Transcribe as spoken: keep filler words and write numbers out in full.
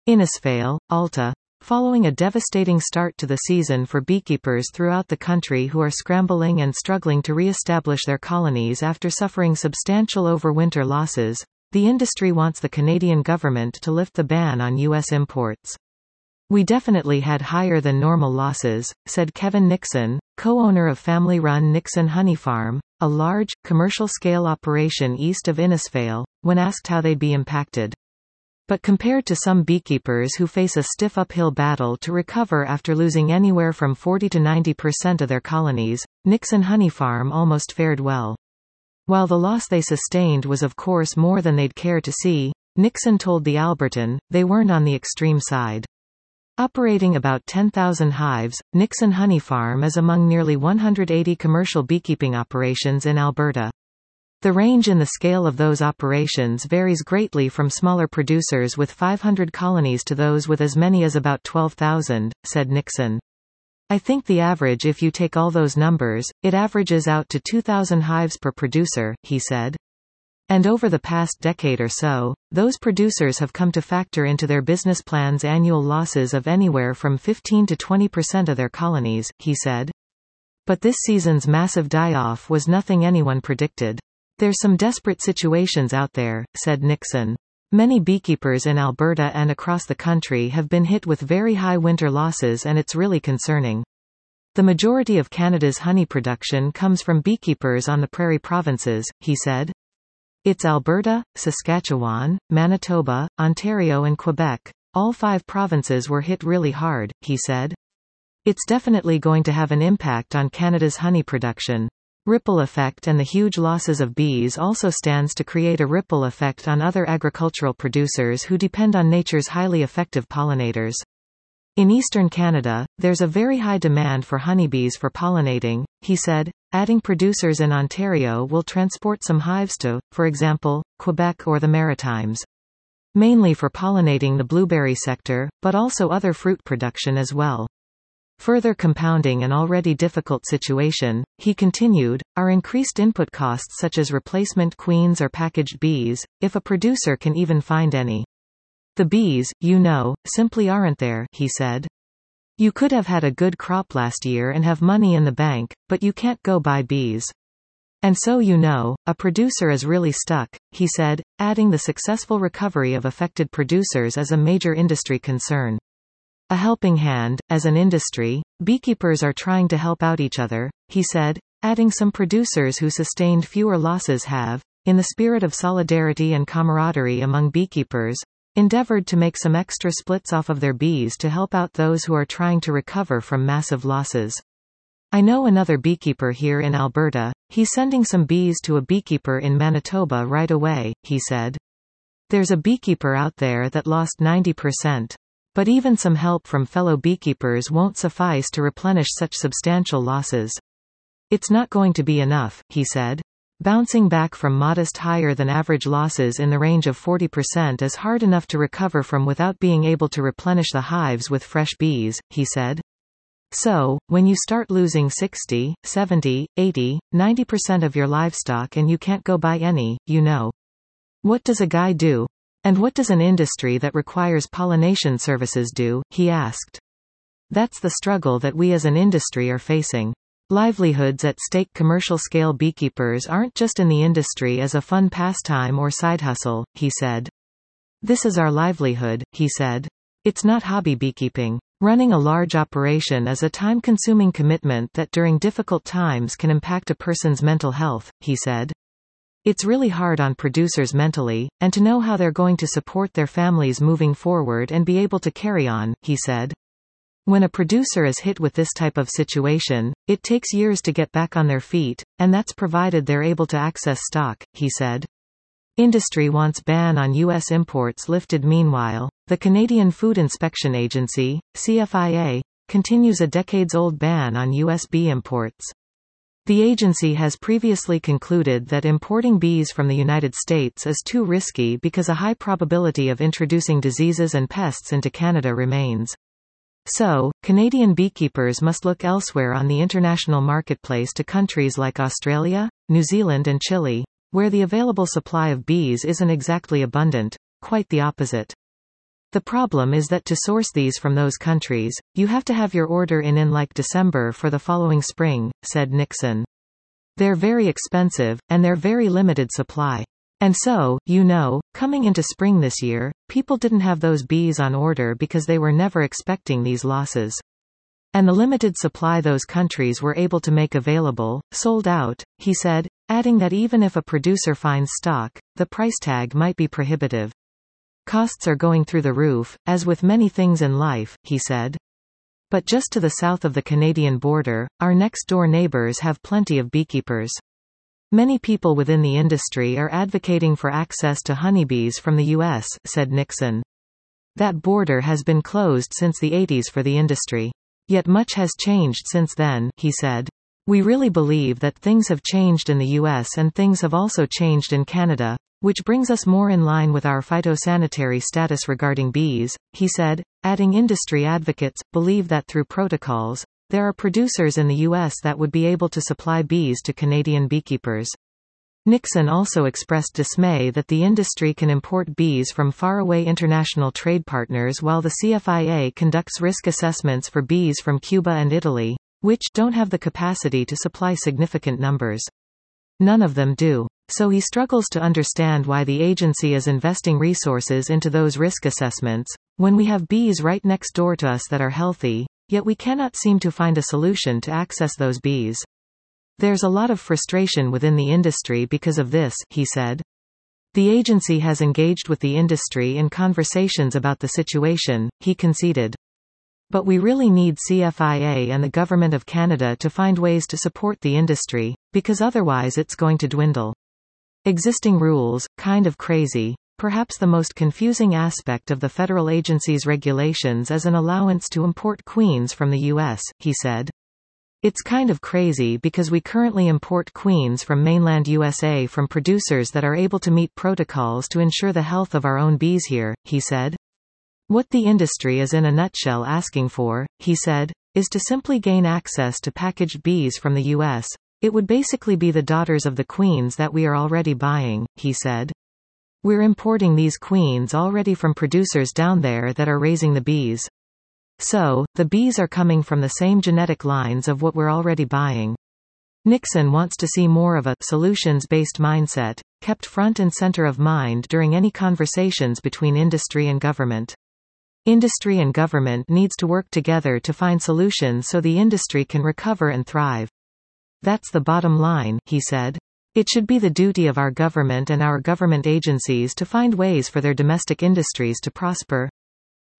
Innisfail, Alta. Following a devastating start to the season for beekeepers throughout the country who are scrambling and struggling to re-establish their colonies after suffering substantial overwinter losses, the industry wants the Canadian government to lift the ban on U S imports. "We definitely had higher than normal losses," said Kevin Nixon, co-owner of family-run Nixon Honey Farm, a large, commercial-scale operation east of Innisfail, when asked how they'd be impacted. But compared to some beekeepers who face a stiff uphill battle to recover after losing anywhere from forty to ninety percent of their colonies, Nixon Honey Farm almost fared well. While the loss they sustained was of course more than they'd care to see, Nixon told the Albertan, they weren't on the extreme side. Operating about ten thousand hives, Nixon Honey Farm is among nearly one hundred eighty commercial beekeeping operations in Alberta. The range in the scale of those operations varies greatly from smaller producers with five hundred colonies to those with as many as about twelve thousand, said Nixon. "I think the average, if you take all those numbers, it averages out to two thousand hives per producer," he said. And over the past decade or so, those producers have come to factor into their business plans annual losses of anywhere from fifteen to twenty percent of their colonies, he said. But this season's massive die-off was nothing anyone predicted. "There's some desperate situations out there," said Nixon. "Many beekeepers in Alberta and across the country have been hit with very high winter losses, and it's really concerning. The majority of Canada's honey production comes from beekeepers on the prairie provinces," he said. "It's Alberta, Saskatchewan, Manitoba, Ontario and Quebec. All five provinces were hit really hard," he said. "It's definitely going to have an impact on Canada's honey production. Ripple effect, and the huge losses of bees also stands to create a ripple effect on other agricultural producers who depend on nature's highly effective pollinators. In eastern Canada, there's a very high demand for honeybees for pollinating," he said, adding producers in Ontario will transport some hives to, for example, Quebec or the Maritimes. Mainly for pollinating the blueberry sector, but also other fruit production as well. Further compounding an already difficult situation, he continued, are increased input costs such as replacement queens or packaged bees, if a producer can even find any. "The bees, you know, simply aren't there," he said. "You could have had a good crop last year and have money in the bank, but you can't go buy bees. And so you know, a producer is really stuck," he said, adding the successful recovery of affected producers is a major industry concern. "A helping hand, as an industry, beekeepers are trying to help out each other," he said, adding some producers who sustained fewer losses have, in the spirit of solidarity and camaraderie among beekeepers, endeavored to make some extra splits off of their bees to help out those who are trying to recover from massive losses. "I know another beekeeper here in Alberta, he's sending some bees to a beekeeper in Manitoba right away," he said. "There's a beekeeper out there that lost ninety percent. But even some help from fellow beekeepers won't suffice to replenish such substantial losses. It's not going to be enough," he said. "Bouncing back from modest higher than average losses in the range of forty percent is hard enough to recover from without being able to replenish the hives with fresh bees," he said. "So, when you start losing sixty, seventy, eighty, ninety percent of your livestock and you can't go buy any, you know. What does a guy do? And what does an industry that requires pollination services do?" he asked. "That's the struggle that we as an industry are facing. Livelihoods at stake. Commercial-scale beekeepers aren't just in the industry as a fun pastime or side hustle," he said. "This is our livelihood," he said. "It's not hobby beekeeping. Running a large operation is a time-consuming commitment that during difficult times can impact a person's mental health," he said. "It's really hard on producers mentally, and to know how they're going to support their families moving forward and be able to carry on," he said. "When a producer is hit with this type of situation, it takes years to get back on their feet, and that's provided they're able to access stock," he said. Industry wants ban on U S imports lifted. Meanwhile, the Canadian Food Inspection Agency, C F I A, continues a decades-old ban on U S bee imports. The agency has previously concluded that importing bees from the United States is too risky because a high probability of introducing diseases and pests into Canada remains. So, Canadian beekeepers must look elsewhere on the international marketplace to countries like Australia, New Zealand and Chile, where the available supply of bees isn't exactly abundant, quite the opposite. The problem is that to source these from those countries, you have to have your order in in like December for the following spring, said Nixon. They're very expensive, and they're very limited supply. And so, you know, coming into spring this year, people didn't have those bees on order because they were never expecting these losses. And the limited supply those countries were able to make available, sold out, he said, adding that even if a producer finds stock, the price tag might be prohibitive. Costs are going through the roof, as with many things in life, he said. But just to the south of the Canadian border, our next-door neighbors have plenty of beekeepers. Many people within the industry are advocating for access to honeybees from the U S, said Nixon. That border has been closed since the eighties for the industry. Yet much has changed since then, he said. We really believe that things have changed in the U S and things have also changed in Canada, which brings us more in line with our phytosanitary status regarding bees, he said, adding industry advocates believe that through protocols, there are producers in the U S that would be able to supply bees to Canadian beekeepers. Nixon also expressed dismay that the industry can import bees from faraway international trade partners while the C F I A conducts risk assessments for bees from Cuba and Italy, which don't have the capacity to supply significant numbers. None of them do. So he struggles to understand why the agency is investing resources into those risk assessments, when we have bees right next door to us that are healthy, yet we cannot seem to find a solution to access those bees. There's a lot of frustration within the industry because of this, he said. The agency has engaged with the industry in conversations about the situation, he conceded. But we really need C F I A and the Government of Canada to find ways to support the industry, because otherwise it's going to dwindle. Existing rules, kind of crazy. Perhaps the most confusing aspect of the federal agency's regulations is an allowance to import queens from the U S, he said. It's kind of crazy because we currently import queens from mainland U S A from producers that are able to meet protocols to ensure the health of our own bees here, he said. What the industry is in a nutshell asking for, he said, is to simply gain access to packaged bees from the U S. It would basically be the daughters of the queens that we are already buying, he said. We're importing these queens already from producers down there that are raising the bees. So, the bees are coming from the same genetic lines of what we're already buying. Nixon wants to see more of a solutions-based mindset, kept front and center of mind during any conversations between industry and government. Industry and government needs to work together to find solutions so the industry can recover and thrive. That's the bottom line, he said. It should be the duty of our government and our government agencies to find ways for their domestic industries to prosper.